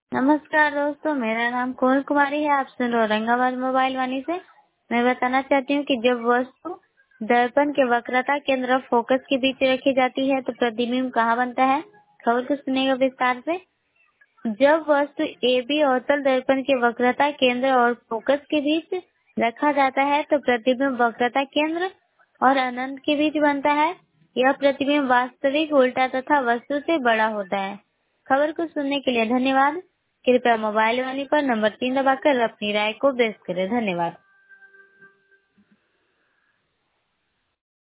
नमस्कार दोस्तों, मेरा नाम कोमल कुमारी है। आप सुन रहे हो औरंगाबाद मोबाइल वाणी से। मैं बताना चाहती हूँ कि जब वस्तु दर्पण के वक्रता केंद्र और फोकस के बीच रखी जाती है तो प्रतिबिंब कहाँ बनता है। खबर को सुनेगा विस्तार से। जब वस्तु AB अवतल दर्पण के वक्रता केंद्र और फोकस के बीच रखा जाता है तो प्रतिबिंब वक्रता केंद्र और अनंत के बीच बनता है। यह प्रतिबिंब वास्तविक, उल्टा तथा वस्तु से बड़ा होता है। खबर को सुनने के लिए धन्यवाद। कृपया मोबाइल वाणी पर नंबर 3 दबाकर अपनी राय को व्यक्त करें। धन्यवाद।